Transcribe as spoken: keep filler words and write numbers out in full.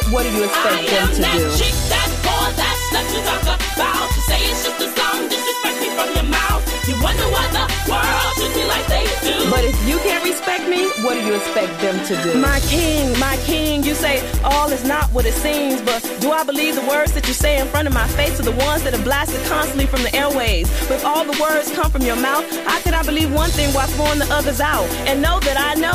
what do you expect I them am to that do? chick, that boy, that's nothing to talk about. To say it's just a song, disrespect me from your mouth. You wonder why the world should be like they do. But if you can't respect me, what do you expect them to do? My king, my king, you say all is not what it seems, but do I believe the words that you say in front of my face are the ones that are blasted constantly from the airwaves? If all the words come from your mouth, how could I believe one thing while throwing the others out? And know that I know